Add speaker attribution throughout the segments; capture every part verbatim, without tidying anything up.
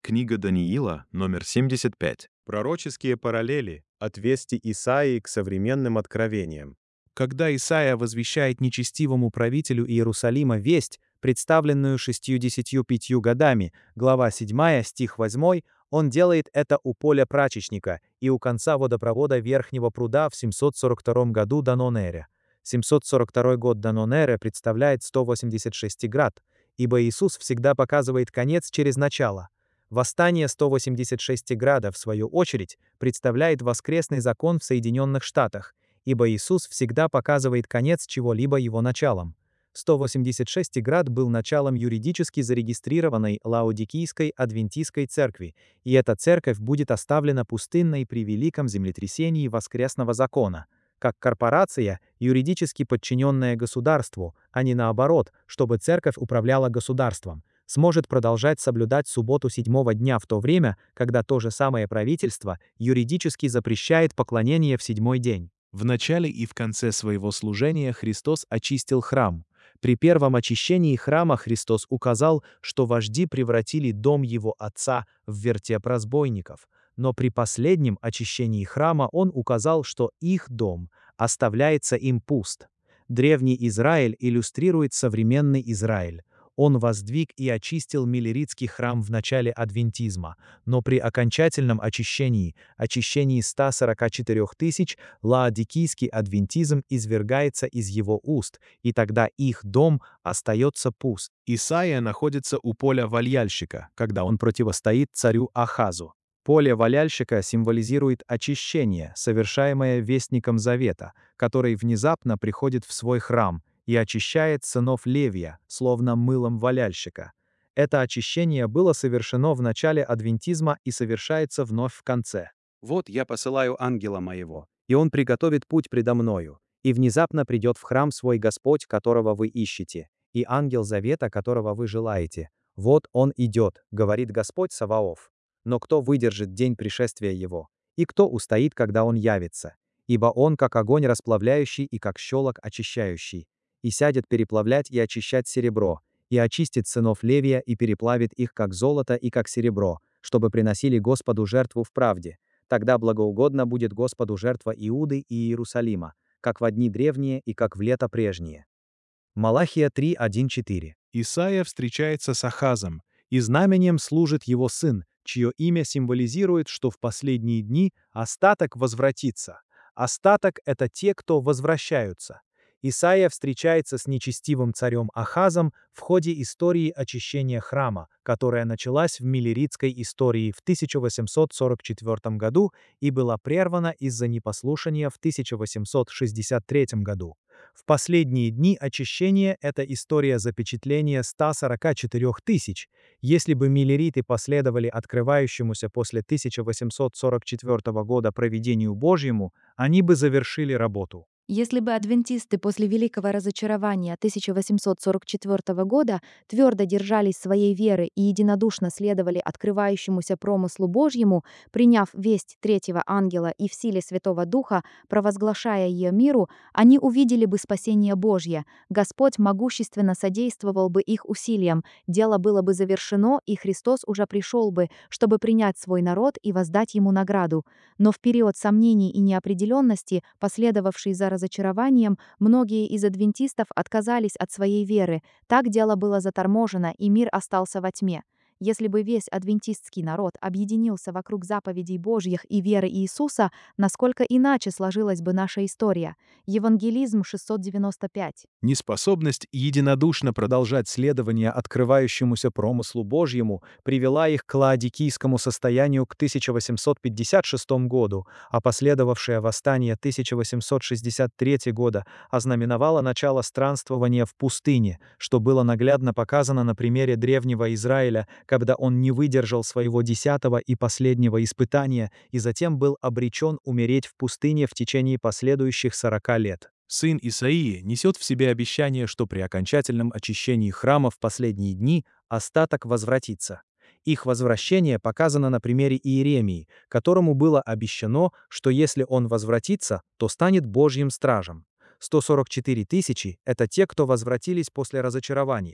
Speaker 1: Книга Даниила, номер семьдесят пять.
Speaker 2: Пророческие параллели от вести Исаии к современным откровениям. Когда Исаия возвещает нечестивому правителю Иерусалима весть, представленную шестьюдесятью пятью годами, глава седьмая, стих восьмой, он делает это у поля прачечника и у конца водопровода Верхнего пруда в семьсот сорок втором году до Нон-эры. семьсот сорок второй год до Нон-эры представляет сто восемьдесят шесть град, ибо Иисус всегда показывает конец через начало. Восстание сто восемьдесят шесть града, в свою очередь, представляет воскресный закон в Соединенных Штатах, ибо Иисус всегда показывает конец чего-либо его началом. сто восемьдесят шесть град был началом юридически зарегистрированной Лаодикийской адвентистской церкви, и эта церковь будет оставлена пустынной при великом землетрясении воскресного закона, как корпорация, юридически подчиненная государству, а не наоборот, чтобы церковь управляла государством, сможет продолжать соблюдать субботу седьмого дня в то время, когда то же самое правительство юридически запрещает поклонение в седьмой день. В начале и в конце своего служения Христос очистил храм. При первом очищении храма Христос указал, что вожди превратили дом его отца в вертеп разбойников, но при последнем очищении храма он указал, что их дом оставляется им пуст. Древний Израиль иллюстрирует современный Израиль. Он воздвиг и очистил Миллеритский храм в начале адвентизма, но при окончательном очищении, очищении ста сорока четырёх тысяч, лаодикийский адвентизм извергается из его уст, и тогда их дом остается пуст. Исаия находится у поля вальяльщика, когда он противостоит царю Ахазу. Поле валяльщика символизирует очищение, совершаемое вестником Завета, который внезапно приходит в свой храм и очищает сынов Левия, словно мылом валяльщика. Это очищение было совершено в начале адвентизма и совершается вновь в конце. «Вот я посылаю ангела моего, и он приготовит путь предо мною, и внезапно придет в храм свой Господь, которого вы ищете, и ангел Завета, которого вы желаете. Вот он идет, говорит Господь Саваоф. Но кто выдержит день пришествия его? И кто устоит, когда он явится? Ибо он как огонь расплавляющий и как щелок очищающий. И сядет переплавлять и очищать серебро, и очистит сынов Левия и переплавит их как золото и как серебро, чтобы приносили Господу жертву в правде. Тогда благоугодна будет Господу жертва Иуды и Иерусалима, как в дни древние и как в лето прежние». Малахия три, один, четыре. Исаия встречается с Ахазом, и знаменем служит его сын, чье имя символизирует, что в последние дни остаток возвратится. Остаток — это те, кто возвращаются. Исаия встречается с нечестивым царем Ахазом в ходе истории очищения храма, которая началась в Миллеритской истории в тысяча восемьсот сорок четвёртом году и была прервана из-за непослушания в тысяча восемьсот шестьдесят третьем году. В последние дни очищения — это история запечатления ста сорока четырёх тысяч. Если бы миллериты последовали открывающемуся после тысяча восемьсот сорок четвёртого года провидению Божьему, они бы завершили работу.
Speaker 3: Если бы адвентисты после Великого разочарования тысяча восемьсот сорок четвёртого года твердо держались своей веры и единодушно следовали открывающемуся промыслу Божьему, приняв весть третьего ангела и в силе Святого Духа, провозглашая ее миру, они увидели бы спасение Божье. Господь могущественно содействовал бы их усилиям, дело было бы завершено, и Христос уже пришел бы, чтобы принять свой народ и воздать ему награду. Но в период сомнений и неопределенности, последовавший за разочарованием, многие из адвентистов отказались от своей веры. Так дело было заторможено, и мир остался во тьме. Если бы весь адвентистский народ объединился вокруг заповедей Божьих и веры Иисуса, насколько иначе сложилась бы наша история. Евангелизм шестьсот девяносто пять.
Speaker 2: Неспособность единодушно продолжать следование открывающемуся промыслу Божьему привела их к лаодикийскому состоянию к тысяча восемьсот пятьдесят шестому году, а последовавшее восстание тысяча восемьсот шестьдесят третьего года ознаменовало начало странствования в пустыне, что было наглядно показано на примере древнего Израиля, когда он не выдержал своего десятого и последнего испытания и затем был обречен умереть в пустыне в течение последующих сорока лет. Сын Исаии несет в себе обещание, что при окончательном очищении храма в последние дни остаток возвратится. Их возвращение показано на примере Иеремии, которому было обещано, что если он возвратится, то станет Божьим стражем. сто сорок четыре тысячи — это те, кто возвратились после разочарования.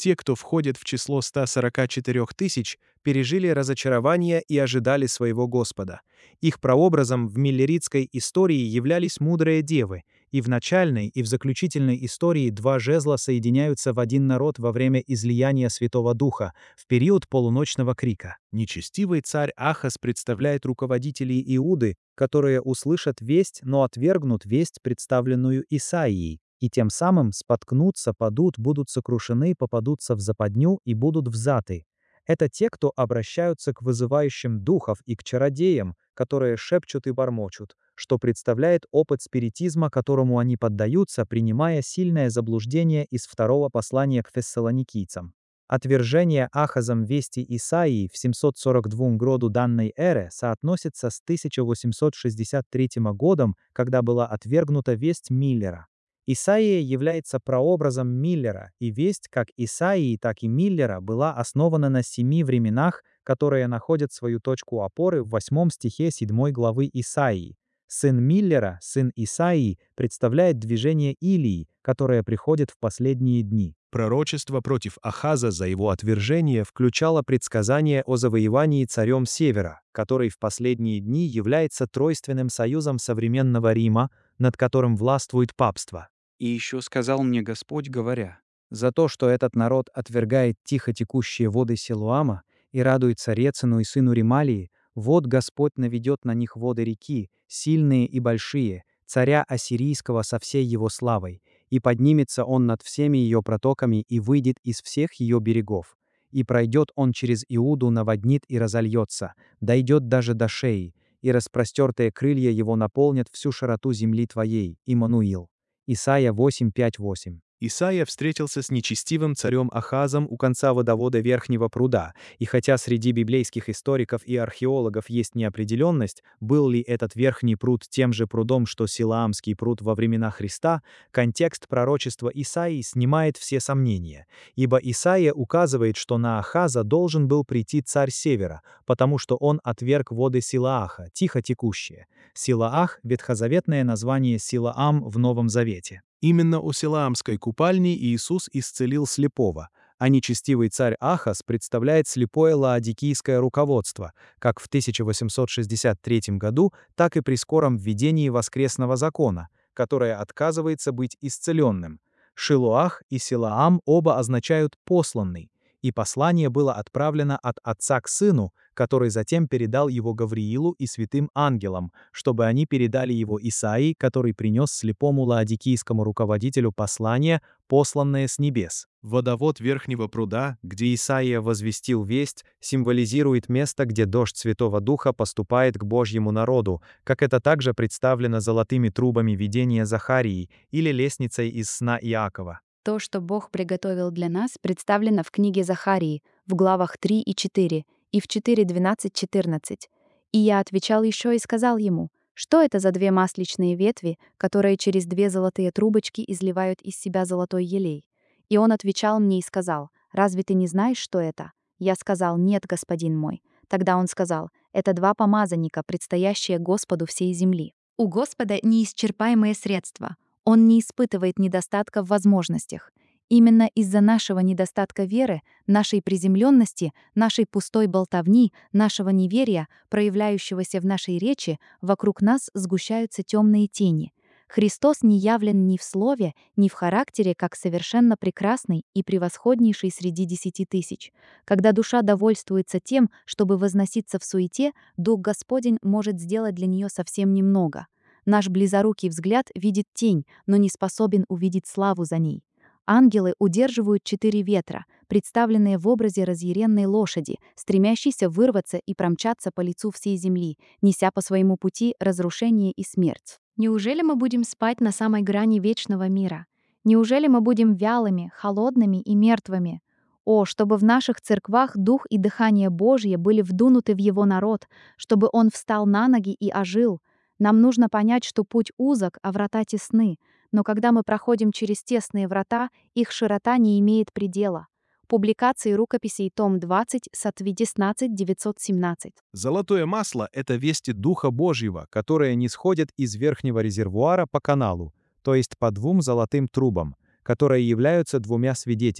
Speaker 2: Те, кто входит в число ста сорока четырёх тысяч, пережили разочарование и ожидали своего Господа. Их прообразом в миллеритской истории являлись мудрые девы, и в начальной, и в заключительной истории два жезла соединяются в один народ во время излияния Святого Духа, в период полуночного крика. Нечестивый царь Ахаз представляет руководителей Иуды, которые услышат весть, но отвергнут весть, представленную Исаией, и тем самым споткнутся, падут, будут сокрушены, попадутся в западню и будут взяты. Это те, кто обращаются к вызывающим духов и к чародеям, которые шепчут и бормочут, что представляет опыт спиритизма, которому они поддаются, принимая сильное заблуждение из второго послания к фессалоникийцам. Отвержение Ахазом вести Исаии в семьсот сорок втором году данной эры соотносится с тысяча восемьсот шестьдесят третьим годом, когда была отвергнута весть Миллера. Исаия является прообразом Миллера, и весть как Исаии, так и Миллера была основана на семи временах, которые находят свою точку опоры в восьмом стихе седьмой главы Исаии. Сын Миллера, сын Исаии, представляет движение Илии, которое приходит в последние дни. Пророчество против Ахаза за его отвержение включало предсказание о завоевании царем Севера, который в последние дни является тройственным союзом современного Рима, над которым властвует папство.
Speaker 4: И еще сказал мне Господь, говоря:
Speaker 2: За то, что этот народ отвергает тихо текущие воды Силуама и радуется Рецину и сыну Ремалии, вот Господь наведет на них воды реки, сильные и большие, царя Ассирийского со всей его славой, и поднимется он над всеми ее протоками и выйдет из всех ее берегов. И пройдет он через Иуду, наводнит и разольется, дойдет даже до шеи, и распростертые крылья его наполнят всю широту земли твоей. Иммануил. Исайя восемь пять восемь. Исайя встретился с нечестивым царем Ахазом у конца водовода Верхнего пруда, и хотя среди библейских историков и археологов есть неопределенность, был ли этот Верхний пруд тем же прудом, что Силаамский пруд во времена Христа, контекст пророчества Исаии снимает все сомнения, ибо Исаия указывает, что на Ахаза должен был прийти царь Севера, потому что он отверг воды Силааха, тихо текущие. Силаах – ветхозаветное название Силаам в Новом Завете. Именно у Силаамской купальни Иисус исцелил слепого, а нечестивый царь Ахаз представляет слепое лаодикийское руководство, как в тысяча восемьсот шестьдесят третьем году, так и при скором введении воскресного закона, которое отказывается быть исцеленным. Шилуах и Силаам оба означают «посланный», и послание было отправлено от отца к сыну, который затем передал его Гавриилу и святым ангелам, чтобы они передали его Исаии, который принес слепому лаодикийскому руководителю послание, посланное с небес. Водовод Верхнего пруда, где Исаия возвестил весть, символизирует место, где дождь Святого Духа поступает к Божьему народу, как это также представлено золотыми трубами видения Захарии или лестницей из сна Иакова.
Speaker 3: То, что Бог приготовил для нас, представлено в книге Захарии, в главах три и четыре, и в четыре двенадцать четырнадцать. И я отвечал еще и сказал ему: что это за две масличные ветви, которые через две золотые трубочки изливают из себя золотой елей? И он отвечал мне и сказал: разве ты не знаешь, что это? Я сказал: нет, господин мой. Тогда он сказал: это два помазанника, предстоящие Господу всей земли. У Господа неисчерпаемые средства. Он не испытывает недостатка в возможностях. Именно из-за нашего недостатка веры, нашей приземленности, нашей пустой болтовни, нашего неверия, проявляющегося в нашей речи, вокруг нас сгущаются темные тени. Христос не явлен ни в слове, ни в характере, как совершенно прекрасный и превосходнейший среди десяти тысяч. Когда душа довольствуется тем, чтобы возноситься в суете, Дух Господень может сделать для нее совсем немного. Наш близорукий взгляд видит тень, но не способен увидеть славу за ней. Ангелы удерживают четыре ветра, представленные в образе разъяренной лошади, стремящейся вырваться и промчаться по лицу всей земли, неся по своему пути разрушение и смерть. Неужели мы будем спать на самой грани вечного мира? Неужели мы будем вялыми, холодными и мертвыми? О, чтобы в наших церквах дух и дыхание Божье были вдунуты в его народ, чтобы он встал на ноги и ожил. Нам нужно понять, что путь узок, а врата тесны, но когда мы проходим через тесные врата, их широта не имеет предела. Публикации рукописей, том двадцать, Сатвидеснадцать девятьсот семнадцать.
Speaker 2: Золотое масло — это вести Духа Божьего, которые нисходят из верхнего резервуара по каналу, то есть по двум золотым трубам, которые являются двумя свидетелями.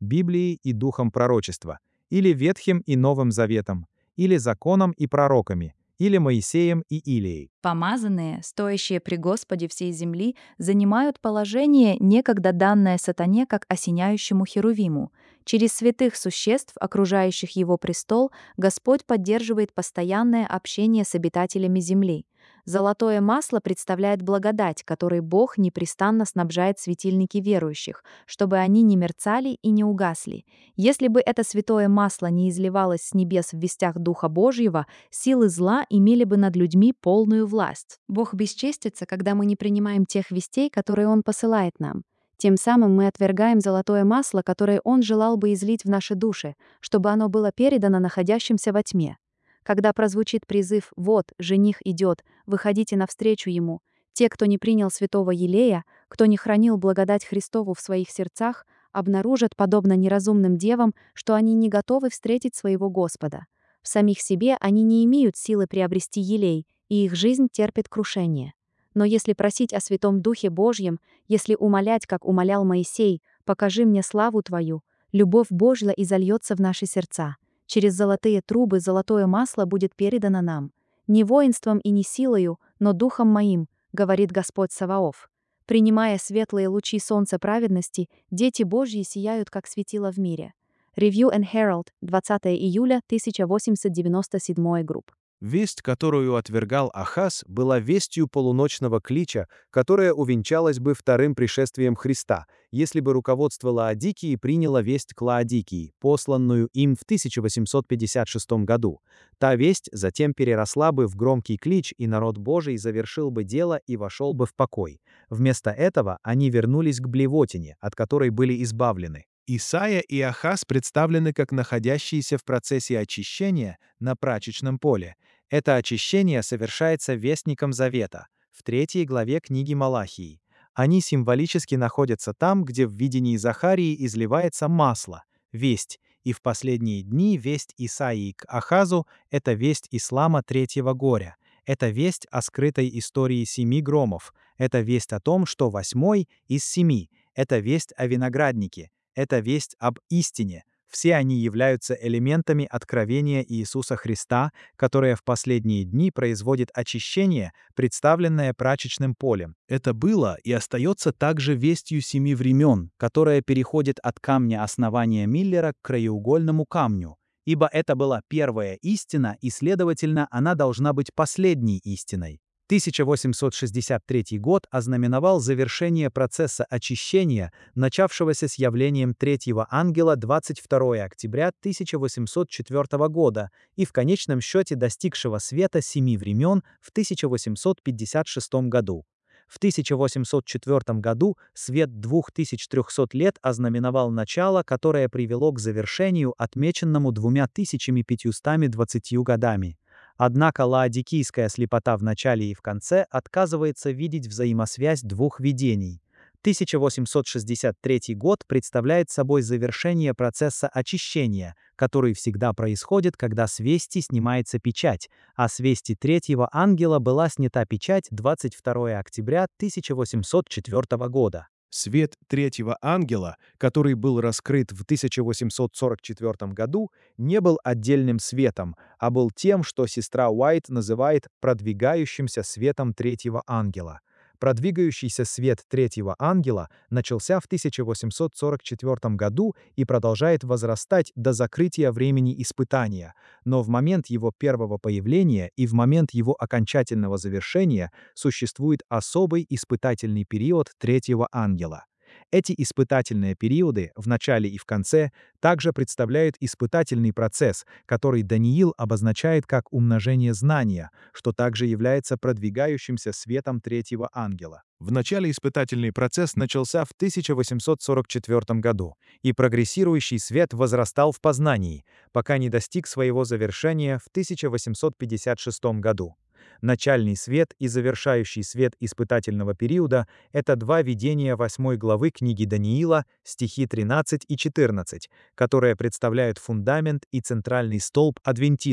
Speaker 2: Библией и духом пророчества, или Ветхим и Новым Заветом, или законом и пророками, или Моисеем и Илией.
Speaker 3: Помазанные, стоящие при Господе всей земли, занимают положение, некогда данное сатане как осеняющему херувиму. Через святых существ, окружающих его престол, Господь поддерживает постоянное общение с обитателями земли. Золотое масло представляет благодать, которой Бог непрестанно снабжает светильники верующих, чтобы они не мерцали и не угасли. Если бы это святое масло не изливалось с небес в вестях Духа Божьего, силы зла имели бы над людьми полную власть. Бог бесчестится, когда мы не принимаем тех вестей, которые Он посылает нам. Тем самым мы отвергаем золотое масло, которое Он желал бы излить в наши души, чтобы оно было передано находящимся во тьме. Когда прозвучит призыв «Вот, жених идет, выходите навстречу ему», те, кто не принял святого елея, кто не хранил благодать Христову в своих сердцах, обнаружат, подобно неразумным девам, что они не готовы встретить своего Господа. В самих себе они не имеют силы приобрести елей, и их жизнь терпит крушение. Но если просить о Святом Духе Божьем, если умолять, как умолял Моисей, «Покажи мне славу Твою», любовь Божья изольется в наши сердца. Через золотые трубы золотое масло будет передано нам. «Не воинством и не силою, но духом моим», говорит Господь Саваоф. Принимая светлые лучи солнца праведности, дети Божьи сияют, как светило в мире. Review and Herald, двадцатое июля тысяча восемьсот девяносто седьмой групп.
Speaker 2: Весть, которую отвергал Ахаз, была вестью полуночного клича, которая увенчалась бы вторым пришествием Христа, если бы руководство Лаодикии приняло весть к Лаодикии, посланную им в тысяча восемьсот пятьдесят шестом году. Та весть затем переросла бы в громкий клич, и народ Божий завершил бы дело и вошел бы в покой. Вместо этого они вернулись к блевотине, от которой были избавлены. Исайя и Ахаз представлены как находящиеся в процессе очищения на прачечном поле. Это очищение совершается вестником Завета, в третьей главе книги Малахии. Они символически находятся там, где в видении Захарии изливается масло, весть, и в последние дни весть Исаии к Ахазу — это весть ислама третьего горя. Это весть о скрытой истории семи громов. Это весть о том, что восьмой из семи — это весть о винограднике. Это весть об истине. Все они являются элементами откровения Иисуса Христа, которое в последние дни производит очищение, представленное прачечным полем. Это было и остается также вестью семи времен, которая переходит от камня основания Миллера к краеугольному камню, ибо это была первая истина, и, следовательно, она должна быть последней истиной. тысяча восемьсот шестьдесят третий год ознаменовал завершение процесса очищения, начавшегося с явлением третьего ангела двадцать второго октября тысяча восемьсот четвёртого года и в конечном счете достигшего света семи времен в тысяча восемьсот пятьдесят шестом году. В тысяча восемьсот четвёртом году свет двух тысяч трёхсот лет ознаменовал начало, которое привело к завершению, отмеченному двумя тысячами пятьюстами двадцатью годами. Однако лаодикийская слепота в начале и в конце отказывается видеть взаимосвязь двух видений. тысяча восемьсот шестьдесят третий год представляет собой завершение процесса очищения, который всегда происходит, когда с вести снимается печать, а с вести третьего ангела была снята печать двадцать второго октября тысяча восемьсот четвёртого года. Свет третьего ангела, который был раскрыт в тысяча восемьсот сорок четвёртом году, не был отдельным светом, а был тем, что сестра Уайт называет продвигающимся светом третьего ангела. Продвигающийся свет третьего ангела начался в тысяча восемьсот сорок четвёртом году и продолжает возрастать до закрытия времени испытания, но в момент его первого появления и в момент его окончательного завершения существует особый испытательный период третьего ангела. Эти испытательные периоды, в начале и в конце, также представляют испытательный процесс, который Даниил обозначает как умножение знания, что также является продвигающимся светом третьего ангела. В начале испытательный процесс начался в тысяча восемьсот сорок четвёртом году, и прогрессирующий свет возрастал в познании, пока не достиг своего завершения в тысяча восемьсот пятьдесят шестом году. Начальный свет и завершающий свет испытательного периода — это два видения восьмой главы книги Даниила, стихи тринадцать и четырнадцать, которые представляют фундамент и центральный столб адвентизма.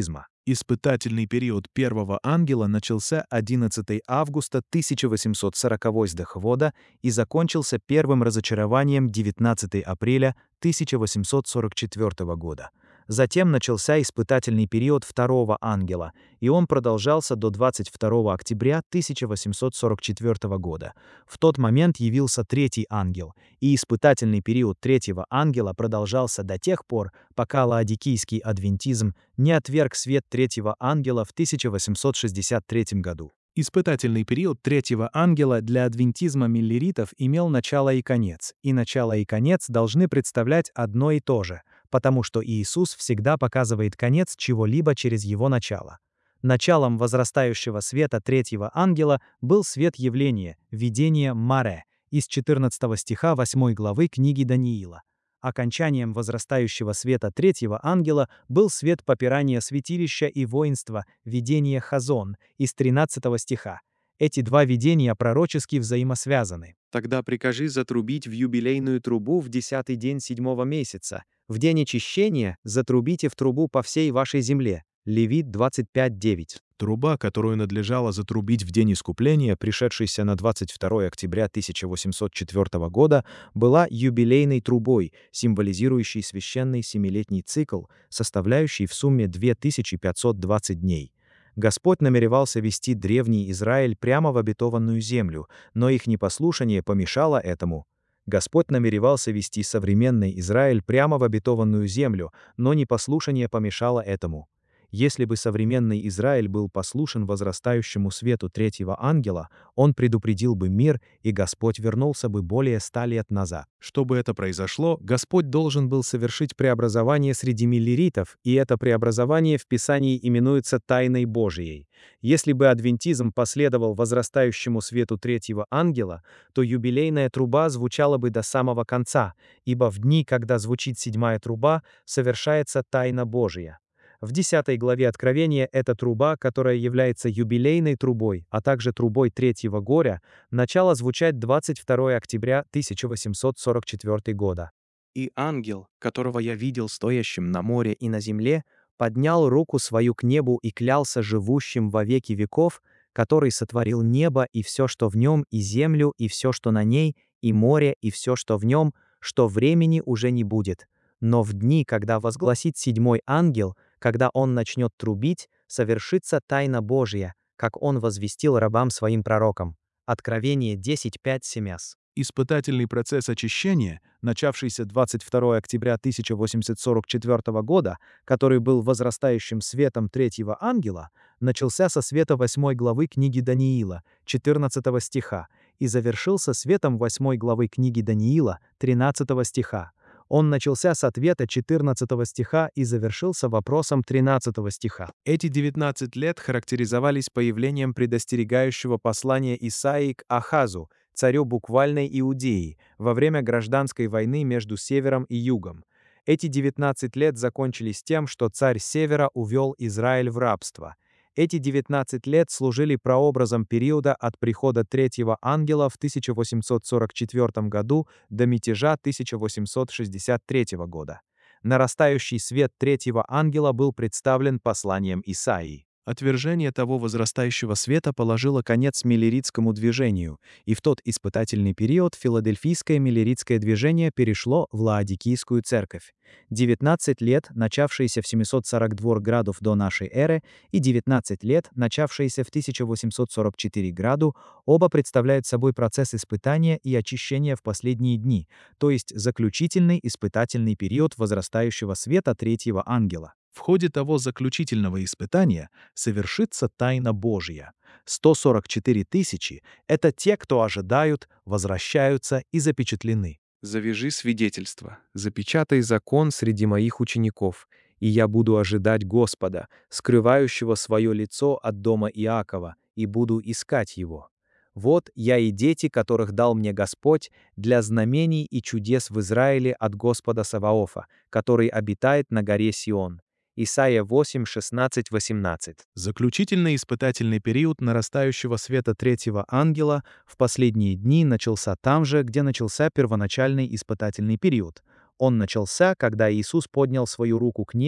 Speaker 2: Испытательный период первого ангела начался одиннадцатого августа тысяча восемьсот сорокового года и закончился первым разочарованием девятнадцатого апреля тысяча восемьсот сорок четвёртого года. Затем начался испытательный период второго ангела, и он продолжался до двадцать второго октября тысяча восемьсот сорок четвёртого года. В тот момент явился третий ангел, и испытательный период третьего ангела продолжался до тех пор, пока лаодикийский адвентизм не отверг свет третьего ангела в тысяча восемьсот шестьдесят третьем году. Испытательный период третьего ангела для адвентизма миллеритов имел начало и конец, и начало и конец должны представлять одно и то же, потому что Иисус всегда показывает конец чего-либо через его начало. Началом возрастающего света третьего ангела был свет явления, видение Маре, из четырнадцатого стиха восьмой главы книги Даниила. Окончанием возрастающего света третьего ангела был свет попирания святилища и воинства, видение Хазон, из тринадцатого стиха. Эти два видения пророчески взаимосвязаны. «Тогда прикажи затрубить в юбилейную трубу в десятый день седьмого месяца. В день очищения затрубите в трубу по всей вашей земле». Левит двадцать пять девять. Труба, которую надлежало затрубить в день искупления, пришедшийся на двадцать второго октября тысяча восемьсот четвёртого года, была юбилейной трубой, символизирующей священный семилетний цикл, составляющий в сумме две тысячи пятьсот двадцать дней. Господь намеревался вести древний Израиль прямо в обетованную землю, но их непослушание помешало этому. Господь намеревался вести современный Израиль прямо в обетованную землю, но непослушание помешало этому. Если бы современный Израиль был послушен возрастающему свету третьего ангела, он предупредил бы мир, и Господь вернулся бы более ста лет назад. Чтобы это произошло, Господь должен был совершить преобразование среди миллеритов, и это преобразование в Писании именуется тайной Божией. Если бы адвентизм последовал возрастающему свету третьего ангела, то юбилейная труба звучала бы до самого конца, ибо в дни, когда звучит седьмая труба, совершается тайна Божия. В десятой главе Откровения эта труба, которая является юбилейной трубой, а также трубой третьего горя, начала звучать двадцать второго октября тысяча восемьсот сорок четвёртого года.
Speaker 5: «И ангел, которого я видел стоящим на море и на земле, поднял руку свою к небу и клялся живущим во веки веков, который сотворил небо и все, что в нем, и землю, и все, что на ней, и море, и все, что в нем, что времени уже не будет. Но в дни, когда возгласит седьмой ангел, когда он начнет трубить, совершится тайна Божья, как он возвестил рабам своим пророкам». Откровение десять пять семь.
Speaker 2: Испытательный процесс очищения, начавшийся двадцать второго октября тысяча восемьсот сорок четвёртого года, который был возрастающим светом третьего ангела, начался со света восьмой главы книги Даниила, четырнадцатого стиха, и завершился светом восьмой главы книги Даниила, тринадцатого стиха. Он начался с ответа четырнадцатого стиха и завершился вопросом тринадцатого стиха. Эти девятнадцать лет характеризовались появлением предостерегающего послания Исаии к Ахазу, царю буквальной Иудеи, во время гражданской войны между севером и югом. Эти девятнадцать лет закончились тем, что царь севера увел Израиль в рабство. Эти девятнадцать лет служили прообразом периода от прихода третьего ангела в тысяча восемьсот сорок четвёртом году до мятежа тысяча восемьсот шестьдесят третьего года. Нарастающий свет третьего ангела был представлен посланием Исаии. Отвержение того возрастающего света положило конец миллеритскому движению, и в тот испытательный период филадельфийское миллеритское движение перешло в лаодикийскую церковь. девятнадцать лет, начавшиеся в семьсот сорок два градов до нашей эры, и девятнадцать лет, начавшиеся в тысяча восемьсот сорок четвёртом граду, оба представляют собой процесс испытания и очищения в последние дни, то есть заключительный испытательный период возрастающего света третьего ангела. В ходе того заключительного испытания совершится тайна Божья. сто сорок четыре тысячи — это те, кто ожидают, возвращаются и запечатлены.
Speaker 5: «Завяжи свидетельство, запечатай закон среди моих учеников, и я буду ожидать Господа, скрывающего свое лицо от дома Иакова, и буду искать его. Вот я и дети, которых дал мне Господь, для знамений и чудес в Израиле от Господа Саваофа, который обитает на горе Сион». Исайя восемь шестнадцать восемнадцать.
Speaker 2: Заключительный испытательный период нарастающего света третьего ангела в последние дни начался там же, где начался первоначальный испытательный период. Он начался, когда Иисус поднял свою руку к небу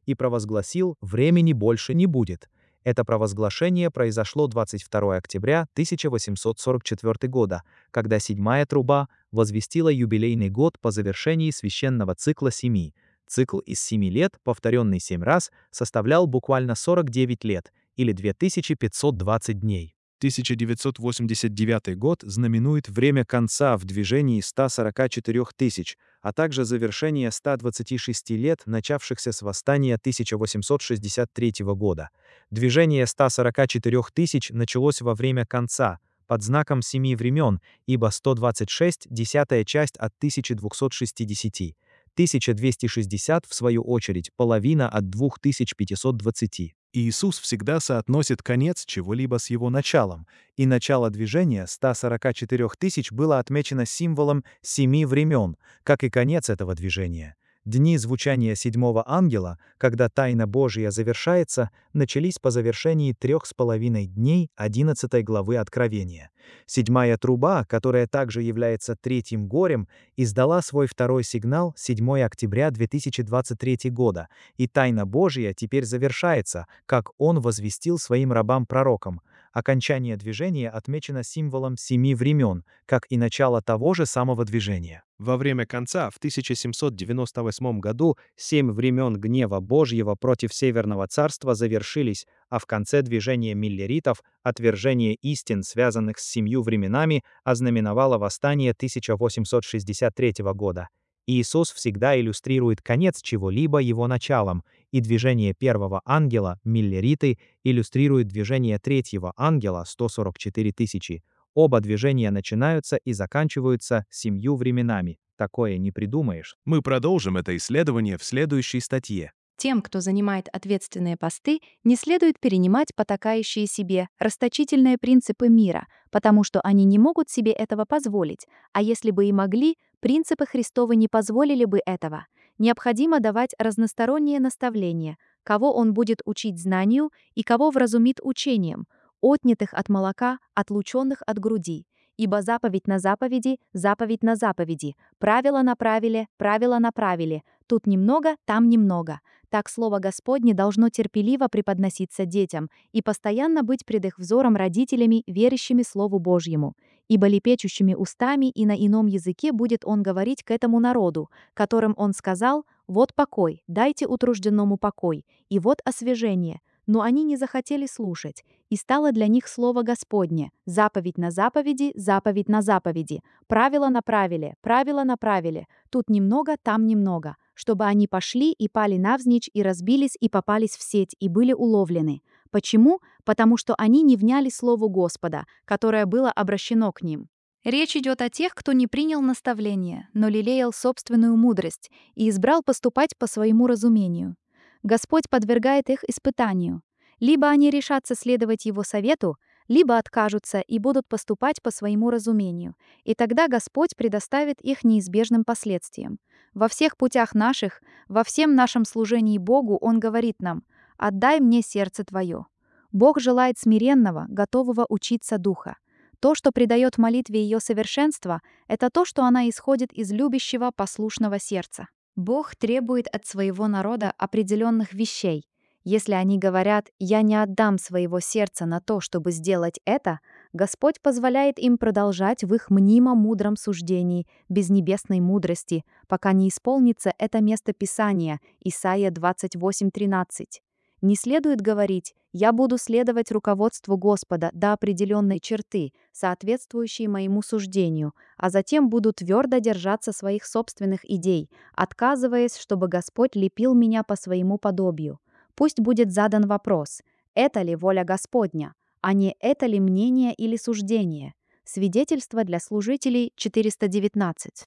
Speaker 2: и провозгласил: «Времени больше не будет». Это провозглашение произошло двадцать второго октября тысяча восемьсот сорок четвёртого года, когда седьмая труба возвестила юбилейный год по завершении священного цикла семи. Цикл из семи лет, повторенный семь раз, составлял буквально сорок девять лет, или две тысячи пятьсот двадцать дней.
Speaker 1: тысяча девятьсот восемьдесят девятый год знаменует время конца в движении ста сорока четырёх тысяч, а также завершение ста двадцати шести лет, начавшихся с восстания тысяча восемьсот шестьдесят третьего года. Движение ста сорока четырёх тысяч началось во время конца, под знаком семи времен, ибо сто двадцать шесть — десятая часть от тысячи двухсот шестидесяти. тысяча двести шестьдесят, в свою очередь, половина от двух тысяч пятисот двадцати.
Speaker 2: Иисус всегда соотносит конец чего-либо с его началом, и начало движения ста сорока четырёх тысяч было отмечено символом семи времен, как и конец этого движения. Дни звучания седьмого ангела, когда тайна Божия завершается, начались по завершении трех с половиной дней одиннадцатой главы Откровения. Седьмая труба, которая также является третьим горем, издала свой второй сигнал седьмого октября две тысячи двадцать третьего года, и тайна Божия теперь завершается, как Он возвестил своим рабам-пророкам. Окончание движения отмечено символом семи времен, как и начало того же самого движения. Во время конца в тысяча семьсот девяносто восьмом году семь времен гнева Божьего против Северного царства завершились, а в конце движения миллеритов отвержение истин, связанных с семью временами, ознаменовало восстание тысяча восемьсот шестьдесят третьего года. Иисус всегда иллюстрирует конец чего-либо его началом, и движение первого ангела, миллериты, иллюстрирует движение третьего ангела, сто сорок четыре тысячи. Оба движения начинаются и заканчиваются семью временами. Такое не придумаешь.
Speaker 1: Мы продолжим это исследование в следующей статье.
Speaker 3: Тем, кто занимает ответственные посты, не следует перенимать потакающие себе расточительные принципы мира, потому что они не могут себе этого позволить, а если бы и могли, принципы Христовы не позволили бы этого. Необходимо давать разносторонние наставления, кого он будет учить знанию и кого вразумит учением, отнятых от молока, отлученных от груди. Ибо заповедь на заповеди, заповедь на заповеди, правило на правиле, правило на правиле, тут немного, там немного. Так слово Господне должно терпеливо преподноситься детям и постоянно быть пред их взором родителями, верящими Слову Божьему. Ибо лепечущими устами и на ином языке будет он говорить к этому народу, которым он сказал: «Вот покой, дайте утружденному покой, и вот освежение». Но они не захотели слушать, и стало для них слово Господне: заповедь на заповеди, заповедь на заповеди, правило на правиле, правило на правиле, тут немного, там немного, чтобы они пошли и пали навзничь и разбились и попались в сеть и были уловлены. Почему? Потому что они не вняли слову Господа, которое было обращено к ним. Речь идет о тех, кто не принял наставление, но лелеял собственную мудрость и избрал поступать по своему разумению. Господь подвергает их испытанию. Либо они решатся следовать Его совету, либо откажутся и будут поступать по своему разумению, и тогда Господь предоставит их неизбежным последствиям. Во всех путях наших, во всем нашем служении Богу Он говорит нам: «Отдай мне сердце твое». Бог желает смиренного, готового учиться духа. То, что придает молитве ее совершенство, это то, что она исходит из любящего, послушного сердца. Бог требует от своего народа определенных вещей. Если они говорят: «Я не отдам своего сердца на то, чтобы сделать это», Господь позволяет им продолжать в их мнимо-мудром суждении, без небесной мудрости, пока не исполнится это место Писания, Исайя двадцать восемь тринадцать. Не следует говорить: «Я буду следовать руководству Господа до определенной черты, соответствующей моему суждению», а затем буду твердо держаться своих собственных идей, отказываясь, чтобы Господь лепил меня по своему подобию. Пусть будет задан вопрос: это ли воля Господня, а не это ли мнение или суждение. Свидетельство для служителей четыреста девятнадцать.